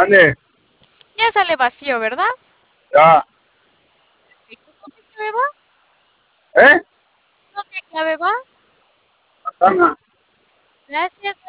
Ande, Ya sale vacío, ¿verdad? ya. ¿Perfecto? ¿Qué clave va? ¿Eh? ¿Qué clave va? Tana. Gracias.